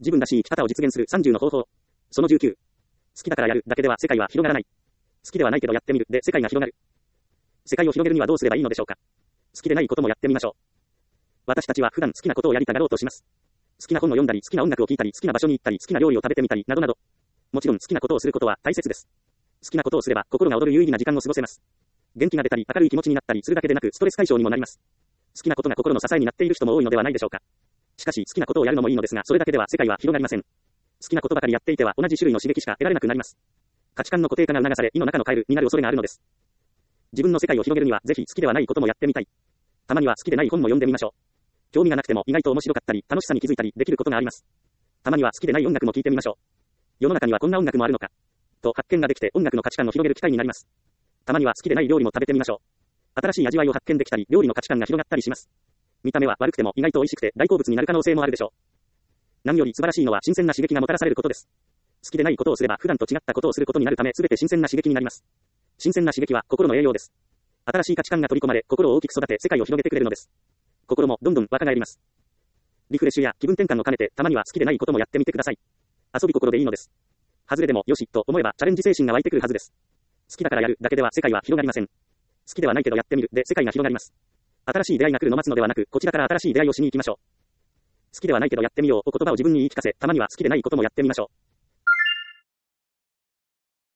自分らしい生き方を実現する30の方法。その19。好きだからやるだけでは世界は広がらない。好きではないけどやってみるで世界が広がる。世界を広げるにはどうすればいいのでしょうか。好きでないこともやってみましょう。私たちは普段好きなことをやりたがろうとします。好きな本を読んだり、好きな音楽を聴いたり、好きな場所に行ったり、好きな料理を食べてみたり、などなど。もちろん好きなことをすることは大切です。好きなことをすれば心が躍る有意義な時間を過ごせます。元気が出たり、明るい気持ちになったりするだけでなく、ストレス解消にもなります。好きなことが心の支えになっている人も多いのではないでしょうか。しかし、好きなことをやるのもいいのですが、それだけでは世界は広がりません。好きなことばかりやっていては、同じ種類の刺激しか得られなくなります。価値観の固定化が促され、胃の中のカエルになる恐れがあるのです。自分の世界を広げるには、ぜひ好きではないこともやってみたい。たまには好きでない本も読んでみましょう。興味がなくても意外と面白かったり、楽しさに気づいたりできることがあります。たまには好きでない音楽も聴いてみましょう。世の中にはこんな音楽もあるのか。と発見ができて音楽の価値観を広げる機会になります。たまには好きでない料理も食べてみましょう。新しい味わいを発見できたり、料理の価値観が広がったりします。見た目は悪くても意外と美味しくて大好物になる可能性もあるでしょう。何より素晴らしいのは新鮮な刺激がもたらされることです。好きでないことをすれば普段と違ったことをすることになるため、全て新鮮な刺激になります。新鮮な刺激は心の栄養です。新しい価値観が取り込まれ、心を大きく育て世界を広げてくれるのです。心もどんどん若返ります。リフレッシュや気分転換の兼ねて、たまには好きでないこともやってみてください。遊び心でいいのです。外れでもよしと思えばチャレンジ精神が湧いてくるはずです。好きだからやるだけでは世界は広がりません。好きではないけどやってみるで世界が広がります。新しい出会いが来るの待つのではなく、こちらから新しい出会いをしに行きましょう。好きではないけどやってみようお言葉を自分に言い聞かせ、たまには好きでないこともやってみましょう。